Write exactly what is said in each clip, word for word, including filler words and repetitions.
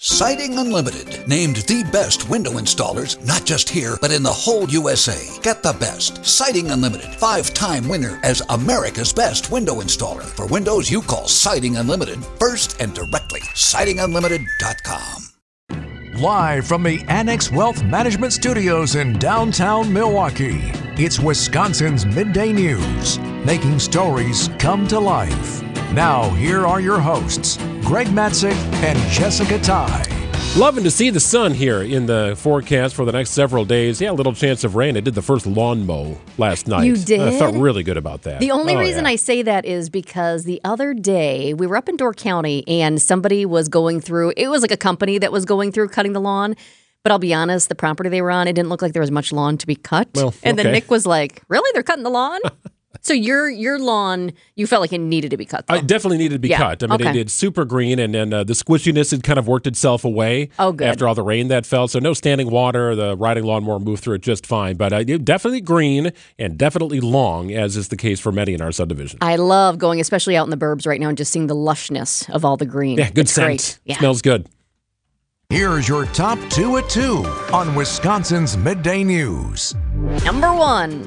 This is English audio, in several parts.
Siding Unlimited, named the best window installers, not just here, but in the whole U S A. Get the best. Siding Unlimited, five-time winner as America's best window installer. For windows you call Siding Unlimited first and directly. siding unlimited dot com. Live from the Annex Wealth Management Studios in downtown Milwaukee, it's Wisconsin's Midday News, making stories come to life. Now, here are your hosts, Greg Matzek and Jessica Ty. Loving to see the sun here in the forecast for the next several days. Yeah, a little chance of rain. I did the first lawn mow last night. You did? I felt really good about that. The only oh, reason yeah. I say that is because the other day we were up in Door County and somebody was going through, it was like a company that was going through cutting the lawn. But I'll be honest, the property they were on, it didn't look like there was much lawn to be cut. Well, and okay. then Nick was like, really? They're cutting the lawn? So your your lawn, you felt like it needed to be cut, though. It definitely needed to be yeah. cut. I mean, okay. it, it's super green, and then uh, the squishiness had kind of worked itself away oh, good. after all the rain that fell. So no standing water. The riding lawnmower moved through it just fine. But uh, definitely green and definitely long, as is the case for many in our subdivision. I love going, especially out in the burbs right now, and just seeing the lushness of all the green. Yeah, good it's scent. Great. Yeah. Smells good. Here's your top two at two on Wisconsin's Midday News. Number one.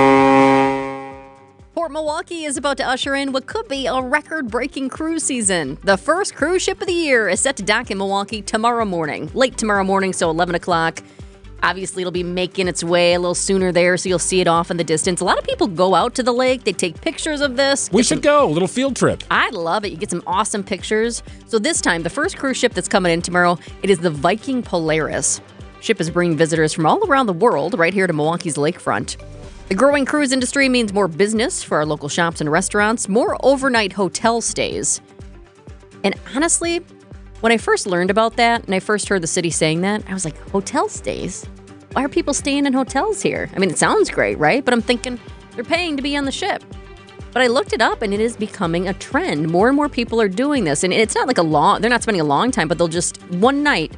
Port Milwaukee is about to usher in what could be a record-breaking cruise season. The first cruise ship of the year is set to dock in Milwaukee tomorrow morning. Late tomorrow morning, so eleven o'clock. Obviously, it'll be making its way a little sooner there, so you'll see it off in the distance. A lot of people go out to the lake. They take pictures of this. We Get should some, go. A little field trip. I love it. You get some awesome pictures. So this time, the first cruise ship that's coming in tomorrow, it is the Viking Polaris. Ship is bringing visitors from all around the world right here to Milwaukee's lakefront. The growing cruise industry means more business for our local shops and restaurants, more overnight hotel stays. And honestly, when I first learned about that and I first heard the city saying that, I was like, hotel stays? Why are people staying in hotels here? I mean, it sounds great, right? But I'm thinking they're paying to be on the ship. But I looked it up and it is becoming a trend. More and more people are doing this. And it's not like a long, they're not spending a long time, but they'll just one night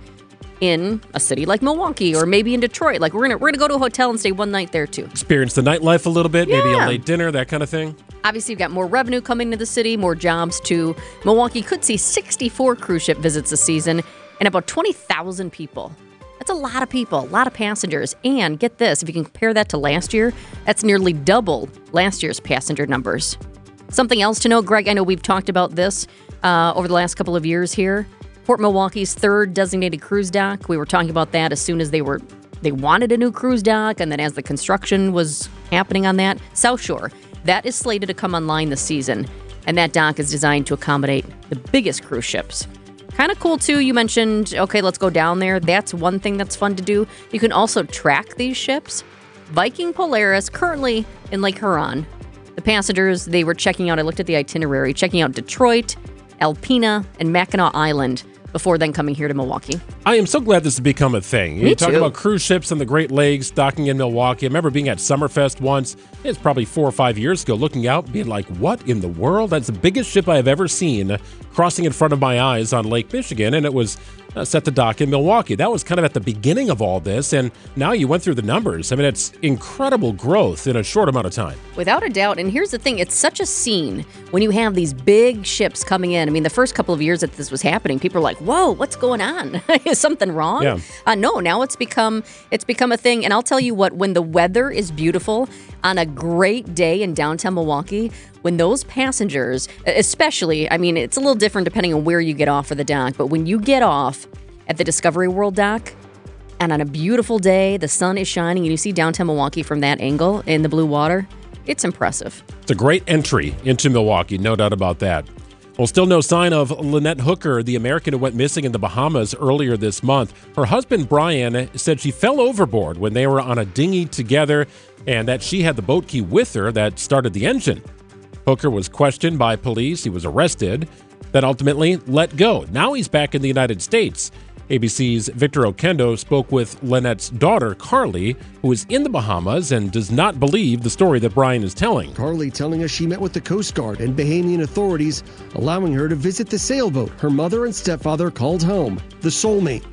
in a city like Milwaukee or maybe in Detroit. Like we're gonna we're gonna go to a hotel and stay one night there too. Experience the nightlife a little bit, Yeah. maybe a late dinner, that kind of thing. Obviously, you've got more revenue coming to the city, more jobs too. Milwaukee could see sixty-four cruise ship visits this season and about twenty thousand people. That's a lot of people, a lot of passengers. And get this, if you can compare that to last year, that's nearly double last year's passenger numbers. Something else to note, Greg, I know we've talked about this uh, over the last couple of years here. Port Milwaukee's third designated cruise dock. We were talking about that as soon as they were they wanted a new cruise dock, and then as the construction was happening on that, South Shore. That is slated to come online this season, and that dock is designed to accommodate the biggest cruise ships. Kind of cool, too. You mentioned, okay, let's go down there. That's one thing that's fun to do. You can also track these ships. Viking Polaris, currently in Lake Huron. The passengers, they were checking out, I looked at the itinerary, checking out Detroit, Alpena, and Mackinac Island before then coming here to Milwaukee. I am so glad this has become a thing. Me You talk too. about cruise ships on the Great Lakes, docking in Milwaukee. I remember being at Summerfest once. It's probably four or five years ago, looking out, being like, what in the world? That's the biggest ship I have ever seen crossing in front of my eyes on Lake Michigan, and it was uh, set to dock in Milwaukee. That was kind of at the beginning of all this, and now you went through the numbers. I mean, it's incredible growth in a short amount of time. Without a doubt. And here's the thing. It's such a scene when you have these big ships coming in. I mean, the first couple of years that this was happening, people were like, whoa, what's going on? Is something wrong? Yeah. Uh, no, now it's become it's become a thing. And I'll tell you what, when the weather is beautiful on a great day in downtown Milwaukee, when those passengers, especially, I mean, it's a little different depending on where you get off of the dock, but when you get off at the Discovery World dock, and on a beautiful day, the sun is shining, and you see downtown Milwaukee from that angle in the blue water, it's impressive. It's a great entry into Milwaukee, no doubt about that. Well, still no sign of Lynette Hooker, the American who went missing in the Bahamas earlier this month. Her husband, Brian, said she fell overboard when they were on a dinghy together and that she had the boat key with her that started the engine. Hooker was questioned by police. He was arrested, then ultimately let go. Now he's back in the United States. A B C's Victor Okendo spoke with Lynette's daughter, Carly, who is in the Bahamas and does not believe the story that Brian is telling. Carly telling us she met with the Coast Guard and Bahamian authorities, allowing her to visit the sailboat her mother and stepfather called home, the Soulmate.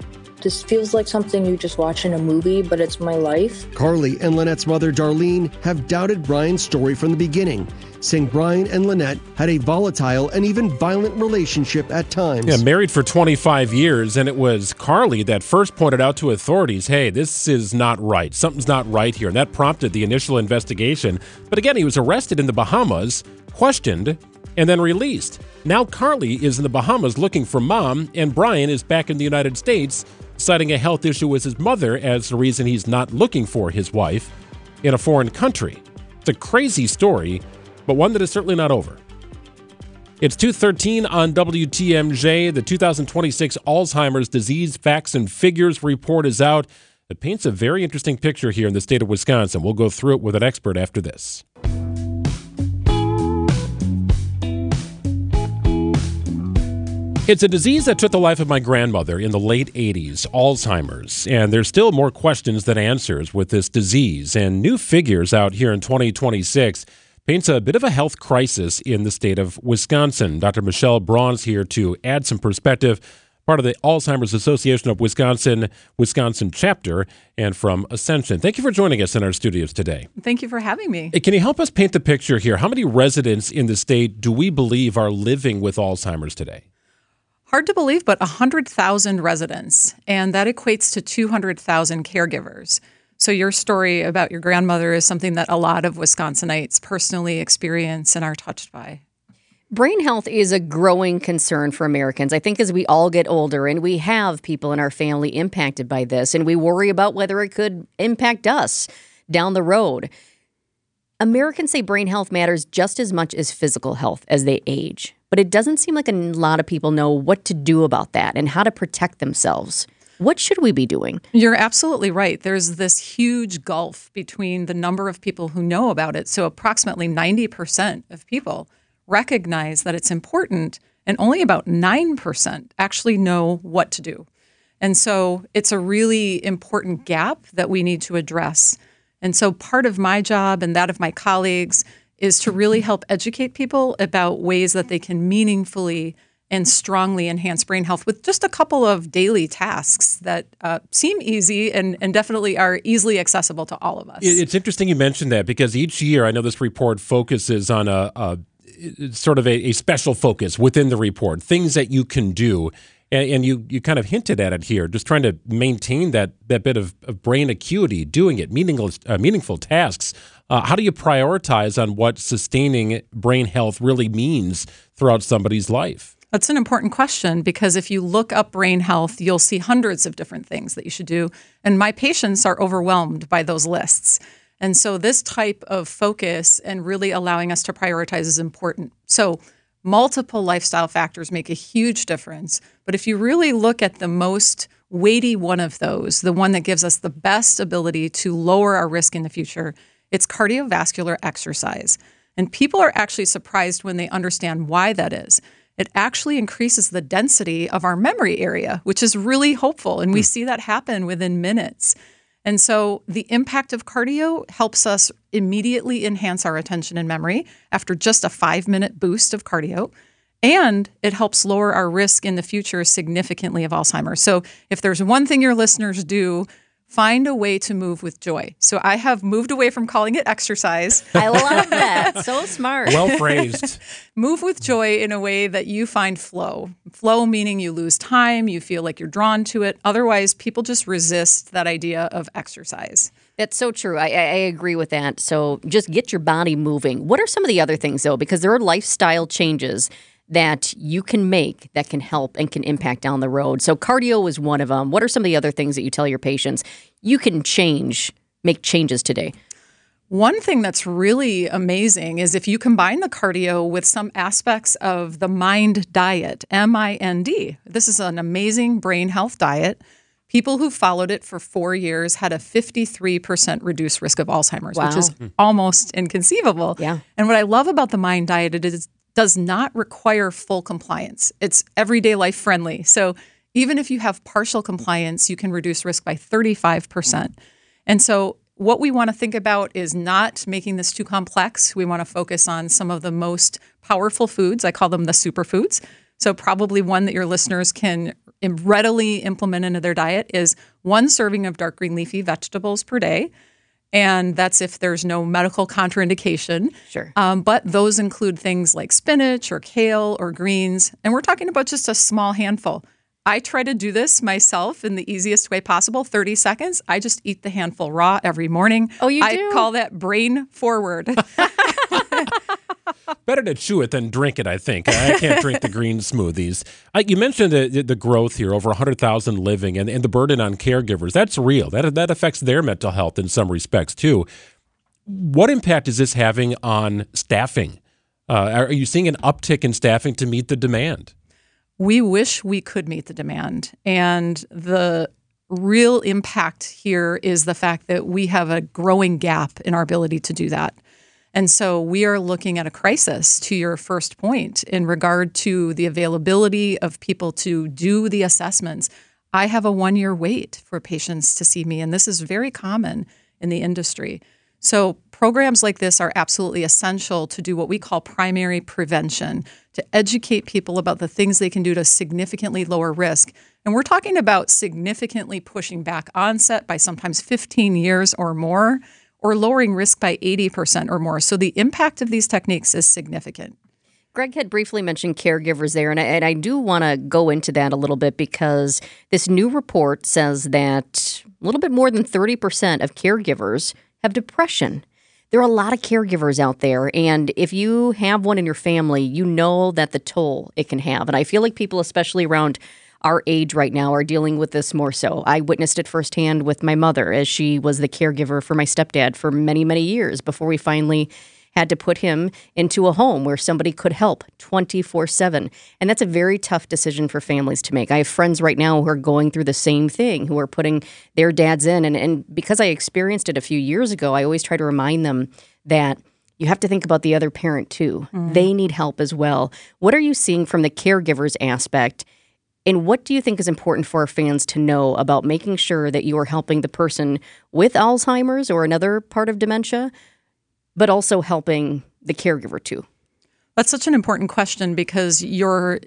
This feels like something you just watch in a movie, but it's my life. Carly and Lynette's mother, Darlene, have doubted Brian's story from the beginning, saying Brian and Lynette had a volatile and even violent relationship at times. Yeah, married for twenty-five years, and it was Carly that first pointed out to authorities, hey, this is not right. Something's not right here. And that prompted the initial investigation. But again, he was arrested in the Bahamas, questioned, and then released. Now Carly is in the Bahamas looking for mom, and Brian is back in the United States, citing a health issue with his mother as the reason he's not looking for his wife in a foreign country. It's a crazy story, but one that is certainly not over. It's two thirteen on W T M J. The two thousand twenty-six Alzheimer's Disease Facts and Figures report is out. It paints a very interesting picture here in the state of Wisconsin. We'll go through it with an expert after this. It's a disease that took the life of my grandmother in the late eighties, Alzheimer's, and there's still more questions than answers with this disease. And new figures out here in twenty twenty-six paints a bit of a health crisis in the state of Wisconsin. Doctor Michelle Braun's here to add some perspective, part of the Alzheimer's Association of Wisconsin, Wisconsin chapter, and from Ascension. Thank you for joining us in our studios today. Thank you for having me. Can you help us paint the picture here? How many residents in the state do we believe are living with Alzheimer's today? Hard to believe, but one hundred thousand residents, and that equates to two hundred thousand caregivers. So your story about your grandmother is something that a lot of Wisconsinites personally experience and are touched by. Brain health is a growing concern for Americans. I think as we all get older and we have people in our family impacted by this, and we worry about whether it could impact us down the road. Americans say brain health matters just as much as physical health as they age. But it doesn't seem like a lot of people know what to do about that and how to protect themselves. What should we be doing? You're absolutely right. There's this huge gulf between the number of people who know about it. So approximately ninety percent of people recognize that it's important, and only about nine percent actually know what to do. And so it's a really important gap that we need to address. And so part of my job and that of my colleagues is to really help educate people about ways that they can meaningfully and strongly enhance brain health with just a couple of daily tasks that uh, seem easy and, and definitely are easily accessible to all of us. It's interesting you mentioned that, because each year, I know this report focuses on a, a sort of a, a special focus within the report, things that you can do. And, and you you kind of hinted at it here, just trying to maintain that that bit of, of brain acuity, doing it, meaningful, uh, meaningful tasks. Uh, how do you prioritize on what sustaining brain health really means throughout somebody's life? That's an important question, because if you look up brain health, you'll see hundreds of different things that you should do. And my patients are overwhelmed by those lists. And so this type of focus and really allowing us to prioritize is important. So multiple lifestyle factors make a huge difference. But if you really look at the most weighty one of those, the one that gives us the best ability to lower our risk in the future, it's cardiovascular exercise. And people are actually surprised when they understand why that is. It actually increases the density of our memory area, which is really hopeful. And we see that happen within minutes. And so the impact of cardio helps us immediately enhance our attention and memory after just a five-minute boost of cardio. And it helps lower our risk in the future significantly of Alzheimer's. So if there's one thing your listeners do, find a way to move with joy. So I have moved away from calling it exercise. I love that. So smart. Well phrased. Move with joy in a way that you find flow. Flow meaning you lose time, you feel like you're drawn to it. Otherwise, people just resist that idea of exercise. That's so true. I, I agree with that. So just get your body moving. What are some of the other things, though? Because there are lifestyle changes that you can make that can help and can impact down the road. So cardio is one of them. What are some of the other things that you tell your patients you can change, make changes today? One thing that's really amazing is if you combine the cardio with some aspects of the MIND diet, M I N D. This is an amazing brain health diet. People who followed it for four years had a fifty-three percent reduced risk of Alzheimer's, Wow. which is almost inconceivable. Yeah. And what I love about the MIND diet, it is does not require full compliance. It's everyday life friendly. So even if you have partial compliance, you can reduce risk by thirty-five percent. And so what we want to think about is not making this too complex. We want to focus on some of the most powerful foods. I call them the superfoods. So probably one that your listeners can readily implement into their diet is one serving of dark green leafy vegetables per day. And that's if there's no medical contraindication. Sure. Um, but those include things like spinach or kale or greens. And we're talking about just a small handful. I try to do this myself in the easiest way possible, thirty seconds. I just eat the handful raw every morning. Oh, you I do? call that brain forward. Better to chew it than drink it, I think. I can't drink the green smoothies. Uh, you mentioned the, the growth here, over one hundred thousand living, and, and the burden on caregivers. That's real. That, that affects their mental health in some respects, too. What impact is this having on staffing? Uh, are you seeing an uptick in staffing to meet the demand? We wish we could meet the demand. And the real impact here is the fact that we have a growing gap in our ability to do that. And so we are looking at a crisis, to your first point, in regard to the availability of people to do the assessments. I have a one-year wait for patients to see me, and this is very common in the industry. So programs like this are absolutely essential to do what we call primary prevention, to educate people about the things they can do to significantly lower risk. And we're talking about significantly pushing back onset by sometimes fifteen years or more, or lowering risk by eighty percent or more. So the impact of these techniques is significant. Greg had briefly mentioned caregivers there, and I, and I do want to go into that a little bit because this new report says that a little bit more than thirty percent of caregivers have depression. There are a lot of caregivers out there, and if you have one in your family, you know that the toll it can have. And I feel like people, especially around our age right now, are dealing with this more so. I witnessed it firsthand with my mother as she was the caregiver for my stepdad for many, many years before we finally had to put him into a home where somebody could help twenty-four seven. And that's a very tough decision for families to make. I have friends right now who are going through the same thing, who are putting their dads in. And, and because I experienced it a few years ago, I always try to remind them that you have to think about the other parent too. Mm-hmm. They need help as well. What are you seeing from the caregivers aspect? And what do you think is important for our fans to know about making sure that you are helping the person with Alzheimer's or another part of dementia, but also helping the caregiver too? That's such an important question because your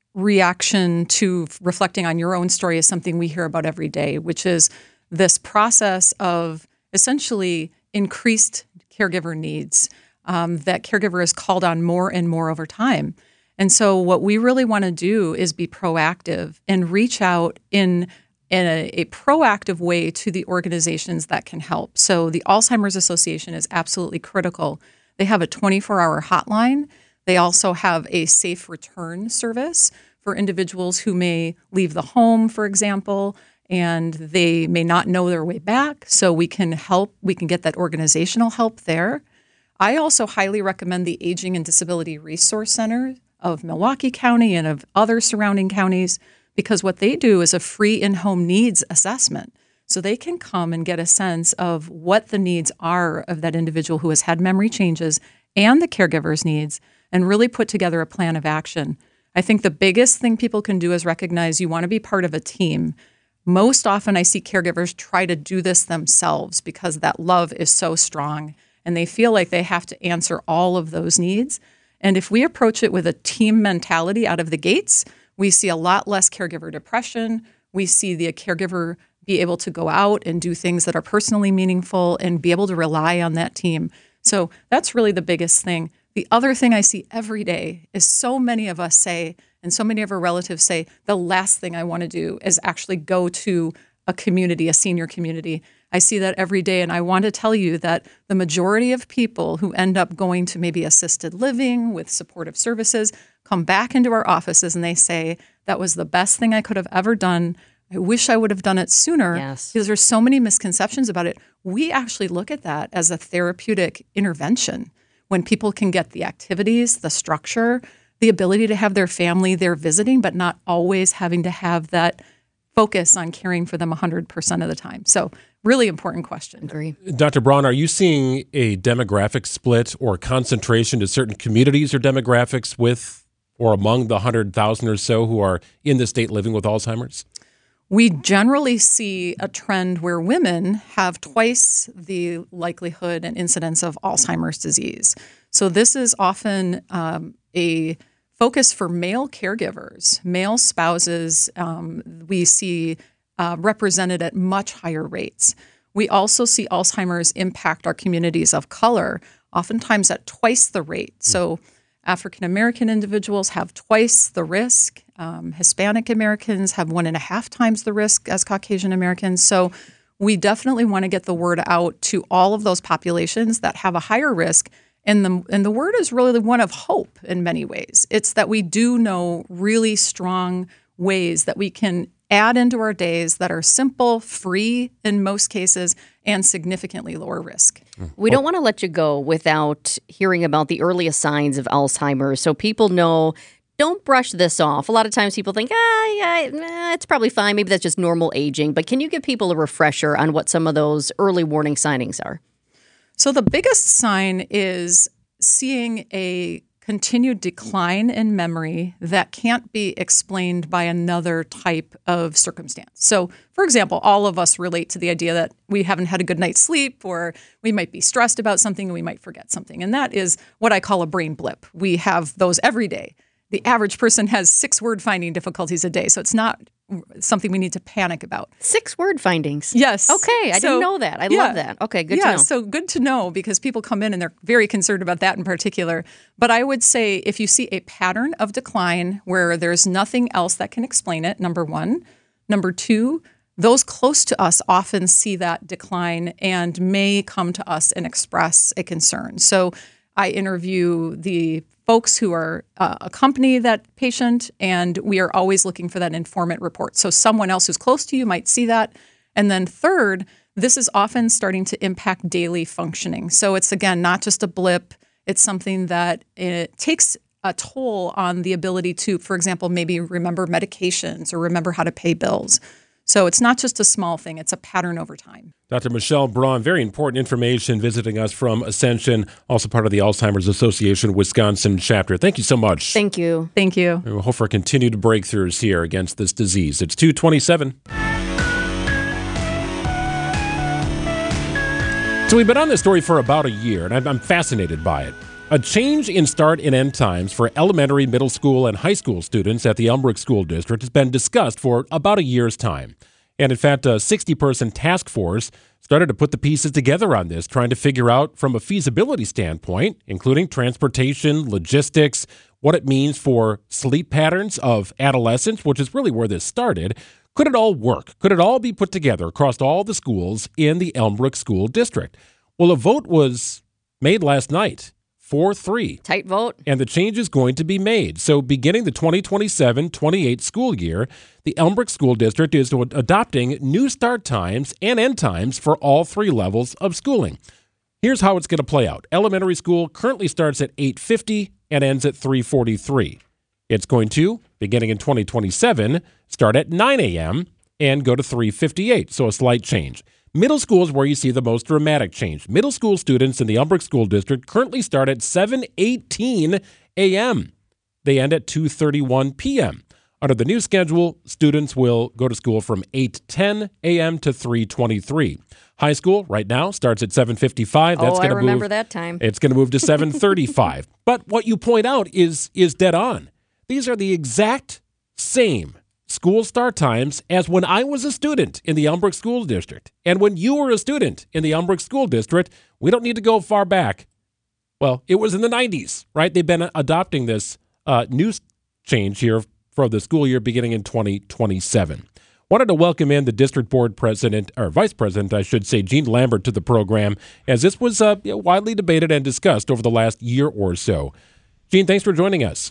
reaction to reflecting on your own story is something we hear about every day, which is this process of essentially increased caregiver needs um, that caregiver is called on more and more over time. And so what we really want to do is be proactive and reach out in in a, a proactive way to the organizations that can help. So the Alzheimer's Association is absolutely critical. They have a twenty-four hour hotline. They also have a safe return service for individuals who may leave the home, for example, and they may not know their way back. So we can help, we can get that organizational help there. I also highly recommend the Aging and Disability Resource Center of Milwaukee County and of other surrounding counties, because what they do is a free in-home needs assessment. So they can come and get a sense of what the needs are of that individual who has had memory changes and the caregiver's needs, and really put together a plan of action. I think the biggest thing people can do is recognize you want to be part of a team. Most often I see caregivers try to do this themselves because that love is so strong, and they feel like they have to answer all of those needs. And if we approach it with a team mentality out of the gates, we see a lot less caregiver depression. We see the caregiver be able to go out and do things that are personally meaningful and be able to rely on that team. So that's really the biggest thing. The other thing I see every day is so many of us say, and so many of our relatives say, the last thing I want to do is actually go to a community, a senior community. I see that every day, and I want to tell you that the majority of people who end up going to maybe assisted living with supportive services come back into our offices and they say, that was the best thing I could have ever done. I wish I would have done it sooner. Yes. Because there's so many misconceptions about it. We actually look at that as a therapeutic intervention when people can get the activities, the structure, the ability to have their family there visiting, but not always having to have that focus on caring for them one hundred percent of the time. So really important question. Agree. Doctor Braun, are you seeing a demographic split or concentration to certain communities or demographics with or among the one hundred thousand or so who are in the state living with Alzheimer's? We generally see a trend where women have twice the likelihood and incidence of Alzheimer's disease. So this is often um, a focus for male caregivers, male spouses, um, we see uh, represented at much higher rates. We also see Alzheimer's impact our communities of color, oftentimes at twice the rate. So African American individuals have twice the risk. Um, Hispanic Americans have one and a half times the risk as Caucasian Americans. So we definitely want to get the word out to all of those populations that have a higher risk. And the, and the word is really one of hope in many ways. It's that we do know really strong ways that we can add into our days that are simple, free in most cases, and significantly lower risk. We don't want to let you go without hearing about the earliest signs of Alzheimer's, so people know, don't brush this off. A lot of times people think, ah, yeah, eh, it's probably fine. Maybe that's just normal aging. But can you give people a refresher on what some of those early warning signings are? So the biggest sign is seeing a continued decline in memory that can't be explained by another type of circumstance. So, for example, all of us relate to the idea that we haven't had a good night's sleep, or we might be stressed about something and we might forget something. And that is what I call a brain blip. We have those every day. The average person has six word finding difficulties a day. So it's not something we need to panic about. Six word findings. Yes. Okay. I so, didn't know that. I yeah. love that. Okay. Good yeah, to know. So good to know, because people come in and they're very concerned about that in particular. But I would say if you see a pattern of decline where there's nothing else that can explain it, number one. Number two, those close to us often see that decline and may come to us and express a concern. So I interview the folks who are uh, accompany that patient, and we are always looking for that informant report. So someone else who's close to you might see that. And then third, this is often starting to impact daily functioning. So it's, again, not just a blip. It's something that it takes a toll on the ability to, for example, maybe remember medications or remember how to pay bills. So it's not just a small thing, it's a pattern over time. Doctor Michelle Braun, very important information visiting us from Ascension, also part of the Alzheimer's Association Wisconsin chapter. Thank you so much. Thank you. Thank you. We hope for continued breakthroughs here against this disease. It's two twenty-seven. So we've been on this story for about a year, and I'm fascinated by it. A change in start and end times for elementary, middle school, and high school students at the Elmbrook School District has been discussed for about a year's time. And in fact, a sixty-person task force started to put the pieces together on this, trying to figure out from a feasibility standpoint, including transportation, logistics, what it means for sleep patterns of adolescents, which is really where this started. Could it all work? Could it all be put together across all the schools in the Elmbrook School District? Well, a vote was made last night. four three. Tight vote. And the change is going to be made. So beginning the twenty twenty-seven twenty-eight school year, the Elmbrook School District is adopting new start times and end times for all three levels of schooling. Here's how it's going to play out. Elementary school currently starts at eight fifty and ends at three forty-three. It's going to, beginning in twenty twenty-seven, start at nine a.m. and go to three fifty-eight, so a slight change. Middle school is where you see the most dramatic change. Middle school students in the Elmbrook School District currently start at seven eighteen a.m. They end at two thirty-one p.m. Under the new schedule, students will go to school from eight ten a.m. to three twenty-three. High school right now starts at seven fifty-five. That's oh, gonna I remember move, that time. It's going to move to seven thirty-five. But what you point out is is dead on. These are the exact same school start times as when I was a student in the Elmbrook School District. And when you were a student in the Elmbrook School District, we don't need to go far back. Well, it was in the nineties, right? They've been adopting this uh, new change here for the school year beginning in twenty twenty-seven. Wanted to welcome in the district board president, or vice president, I should say, Jean Lambert to the program, as this was uh, widely debated and discussed over the last year or so. Jean, thanks for joining us.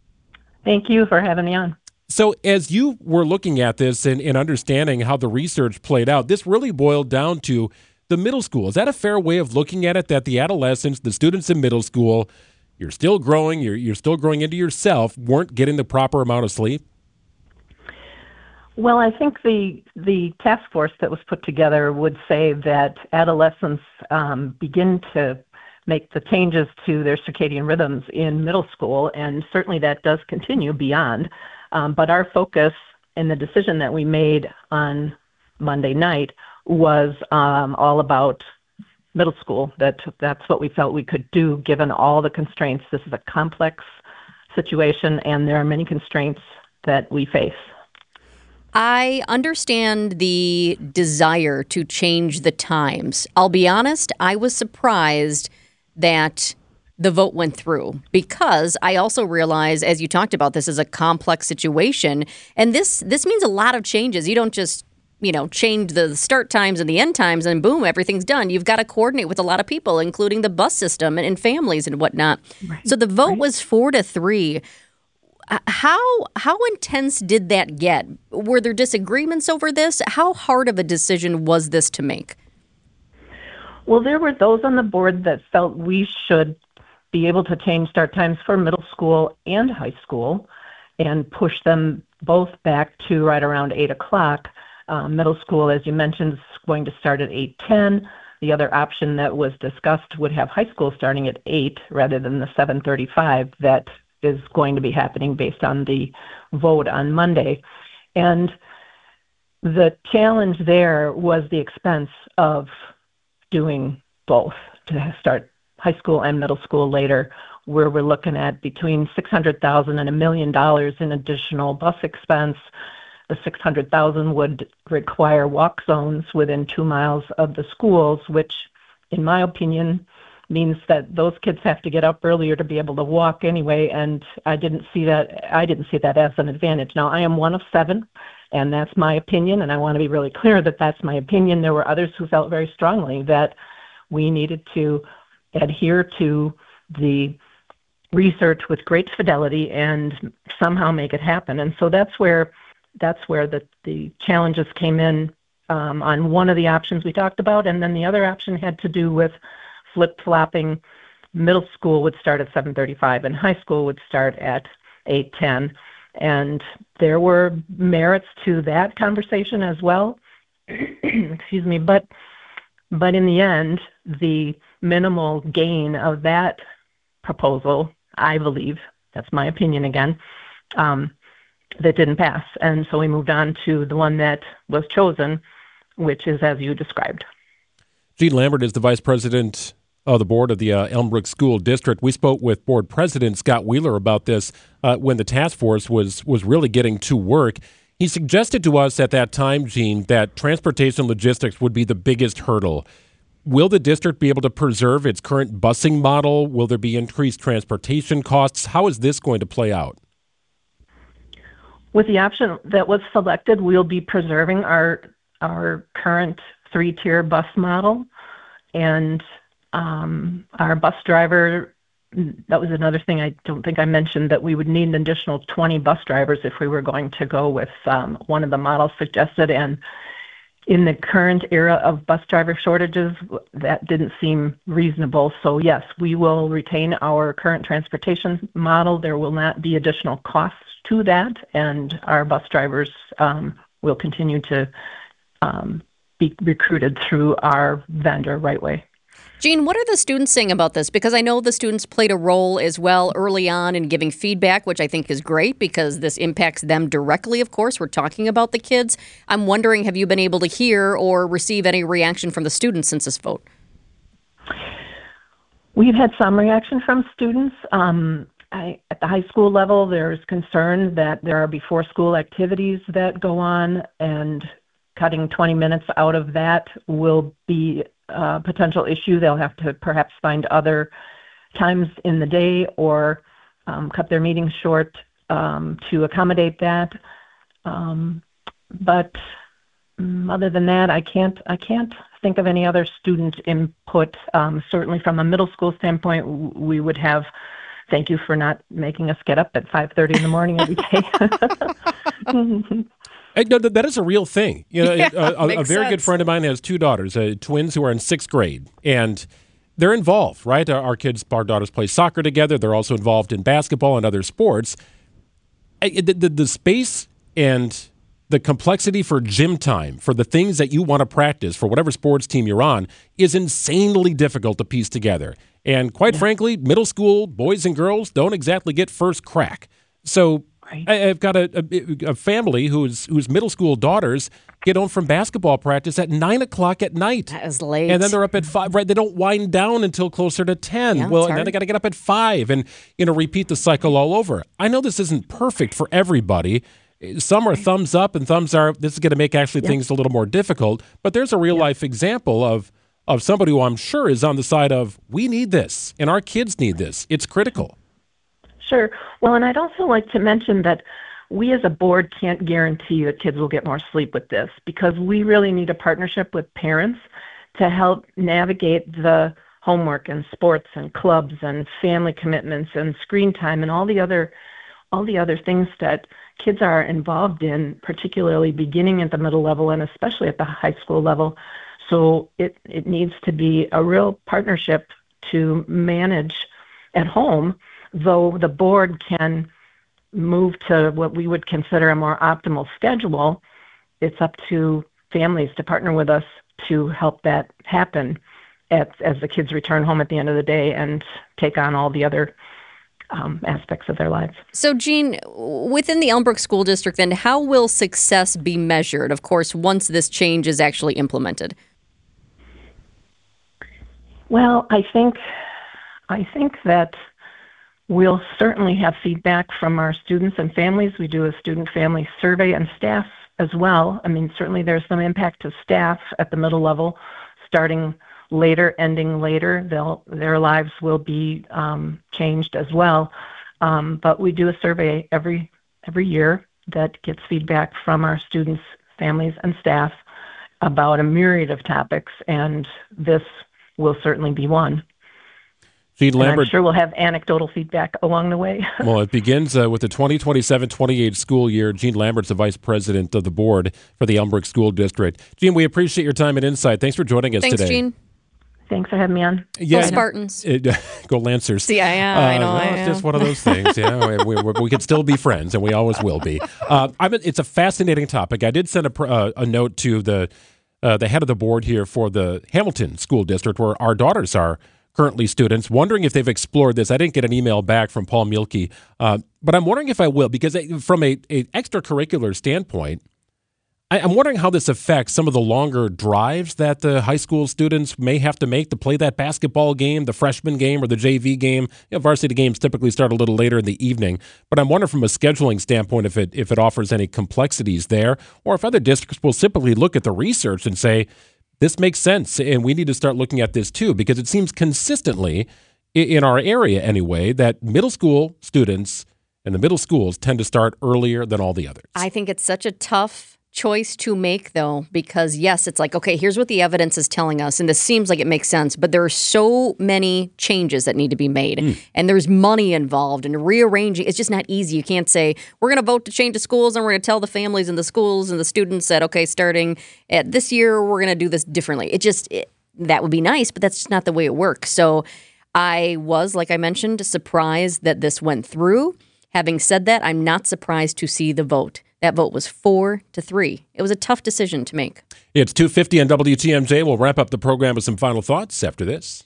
Thank you for having me on. So as you were looking at this and, and understanding how the research played out, this really boiled down to the middle school. Is that a fair way of looking at it, that the adolescents, the students in middle school, you're still growing, you're, you're still growing into yourself, weren't getting the proper amount of sleep? Well, I think the the task force that was put together would say that adolescents um, begin to make the changes to their circadian rhythms in middle school, and certainly that does continue beyond. Um, but our focus in the decision that we made on Monday night was um, all about middle school. That that's what we felt we could do given all the constraints. This is a complex situation, and there are many constraints that we face. I understand the desire to change the times. I'll be honest, I was surprised that the vote went through, because I also realize, as you talked about, this is a complex situation, and this this means a lot of changes. You don't just, you know, change the start times and the end times and boom, everything's done. You've got to coordinate with a lot of people, including the bus system and, and families and whatnot. Right. So the vote right. was four to three. How how intense did that get? Were there disagreements over this? How hard of a decision was this to make? Well, there were those on the board that felt we should be able to change start times for middle school and high school and push them both back to right around eight o'clock. Um, middle school, as you mentioned, is going to start at eight ten. The other option that was discussed would have high school starting at eight rather than the seven thirty-five that is going to be happening based on the vote on Monday. And the challenge there was the expense of doing both, to start high school and middle school later, where we're looking at between six hundred thousand dollars and a million dollars in additional bus expense. The six hundred thousand dollars would require walk zones within two miles of the schools, which, in my opinion, means that those kids have to get up earlier to be able to walk anyway, and I didn't see that I didn't see that as an advantage. Now, I am one of seven, and that's my opinion, and I want to be really clear that that's my opinion. There were others who felt very strongly that we needed to adhere to the research with great fidelity and somehow make it happen. And so that's where that's where the, the challenges came in um, on one of the options we talked about, and then the other option had to do with flip-flopping. Middle school would start at seven thirty-five and high school would start at eight ten. And there were merits to that conversation as well. Excuse me. But but in the end, the minimal gain of that proposal, I believe, that's my opinion again, um, that didn't pass. And so we moved on to the one that was chosen, which is as you described. Jean Lambert is the vice president of the board of the uh, Elmbrook School District. We spoke with board president Scott Wheeler about this uh, when the task force was was really getting to work. He suggested to us at that time, Jean, that transportation logistics would be the biggest hurdle. Will the district be able to preserve its current busing model? Will there be increased transportation costs? How is this going to play out? With the option that was selected, we'll be preserving our our current three-tier bus model, and um, our bus driver, that was another thing I don't think I mentioned, that we would need an additional twenty bus drivers if we were going to go with um, one of the models suggested. And in the current era of bus driver shortages, that didn't seem reasonable. So yes, we will retain our current transportation model. There will not be additional costs to that, and our bus drivers um, will continue to um, be recruited through our vendor, Rightway. Jean, what are the students saying about this? Because I know the students played a role as well early on in giving feedback, which I think is great because this impacts them directly, of course. We're talking about the kids. I'm wondering, have you been able to hear or receive any reaction from the students since this vote? We've had some reaction from students. Um, I, at the high school level, there's concern that there are before school activities that go on, and cutting twenty minutes out of that will be a potential issue. They'll have to perhaps find other times in the day or um, cut their meetings short um, to accommodate that. Um, but um, other than that, I can't I can't think of any other student input. Um, certainly from a middle school standpoint, we would have thank you for not making us get up at five thirty in the morning every day. Hey, no, that is a real thing. You know, yeah, a, a, a very sense. Good friend of mine has two daughters, uh, twins who are in sixth grade, and they're involved, right? Our, our kids, our daughters play soccer together. They're also involved in basketball and other sports. The, the, the space and the complexity for gym time, for the things that you want to practice, for whatever sports team you're on, is insanely difficult to piece together. And quite yeah. frankly, middle school boys and girls don't exactly get first crack. So Right. I, I've got a, a, a family whose whose middle school daughters get home from basketball practice at nine o'clock at night. That is late. And then they're up at five. Right? They don't wind down until closer to ten. Yeah, well, it's and then hard. they got to get up at five, and you know, repeat the cycle all over. I know this isn't perfect for everybody. Some are thumbs up, and thumbs are. This is going to make actually Yeah. things a little more difficult. But there's a real life example of of somebody who I'm sure is on the side of we need this, and our kids need this. It's critical. Sure. Well, and I'd also like to mention that we as a board can't guarantee that kids will get more sleep with this, because we really need a partnership with parents to help navigate the homework and sports and clubs and family commitments and screen time and all the other all the other things that kids are involved in, particularly beginning at the middle level and especially at the high school level. So it, it needs to be a real partnership to manage at home, though the board can move to what we would consider a more optimal schedule. It's up to families to partner with us to help that happen at, as the kids return home at the end of the day and take on all the other um, aspects of their lives. So, Jean, within the Elmbrook School District, then, how will success be measured, of course, once this change is actually implemented? Well, I think I think that we'll certainly have feedback from our students and families. We do a student family survey and staff as well. I mean, certainly there's some impact to staff at the middle level, starting later, ending later. They'll, their lives will be um, changed as well. Um, but we do a survey every every year that gets feedback from our students, families, and staff about a myriad of topics, and this will certainly be one. Jean And I'm Lambert. sure we'll have anecdotal feedback along the way. Well, it begins uh, with the twenty twenty-seven twenty-eight school year. Jean Lambert's the vice president of the board for the Elmbrook School District. Jean, we appreciate your time and insight. Thanks for joining us Thanks, today. Jean. Thanks for having me on. Go Spartans. It, go Lancers. See, I, yeah, I know. Uh, I well, know. it's just one of those things. Yeah, we, we, we can still be friends, and we always will be. Uh, I mean, it's a fascinating topic. I did send a, pr- uh, a note to the uh, the head of the board here for the Hamilton School District, where our daughters are currently students, wondering if they've explored this. I didn't get an email back from Paul Mielke, uh, but I'm wondering if I will, because from a, a extracurricular standpoint, I, I'm wondering how this affects some of the longer drives that the high school students may have to make to play that basketball game, the freshman game, or the J V game. You know, varsity games typically start a little later in the evening, but I'm wondering from a scheduling standpoint if it if it offers any complexities there, or if other districts will simply look at the research and say, this makes sense, and we need to start looking at this too, because it seems consistently, in our area anyway, that middle school students and the middle schools tend to start earlier than all the others. I think it's such a tough choice to make, though, because, yes, it's like, okay, here's what the evidence is telling us, and this seems like it makes sense, but there are so many changes that need to be made, mm. and there's money involved, and rearranging, it's just not easy. You can't say, we're going to vote to change the schools, and we're going to tell the families and the schools and the students that, okay, starting at this year, we're going to do this differently. It just, it, that would be nice, but that's just not the way it works. So I was, like I mentioned, surprised that this went through. Having said that, I'm not surprised to see the vote. That vote was four to three. It was a tough decision to make. It's two fifty on W T M J. We'll wrap up the program with some final thoughts after this.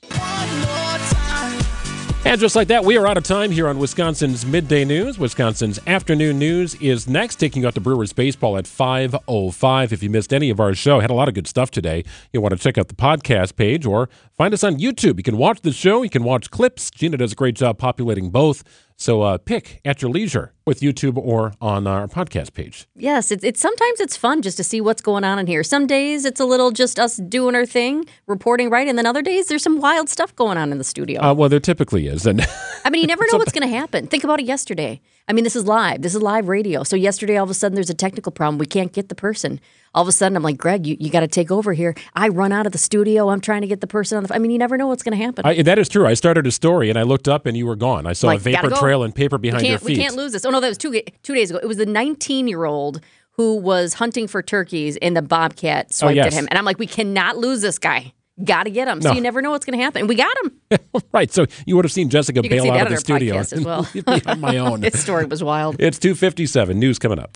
And just like that, we are out of time here on Wisconsin's Midday News. Wisconsin's Afternoon News is next, taking out the Brewers baseball at five oh five. If you missed any of our show, had a lot of good stuff today. You want to check out the podcast page or find us on YouTube. You can watch the show. You can watch clips. Gina does a great job populating both. So uh, pick at your leisure with YouTube or on our podcast page. Yes, it's, it's sometimes it's fun just to see what's going on in here. Some days it's a little just us doing our thing, reporting right, and then other days there's some wild stuff going on in the studio. Uh, well, there typically is. And I mean, you never know what's going to happen. Think about it yesterday. I mean, this is live. This is live radio. So yesterday, all of a sudden, there's a technical problem. We can't get the person. All of a sudden, I'm like, Greg, you, you got to take over here. I run out of the studio. I'm trying to get the person on the. I mean, you never know what's going to happen. I, that is true. I started a story and I looked up and you were gone. I saw like, a vapor go. trail and paper behind we your can't, feet. We can't lose this. Oh no, that was two two days ago. It was the nineteen-year-old who was hunting for turkeys and the bobcat swiped oh, yes. at him, and I'm like, we cannot lose this guy. Got to get him. No. So you never know what's going to happen. And we got him. Right. So you would have seen Jessica you bail see out that of on the our studio podcast as well. on my own. His story was wild. It's two fifty-seven. News coming up.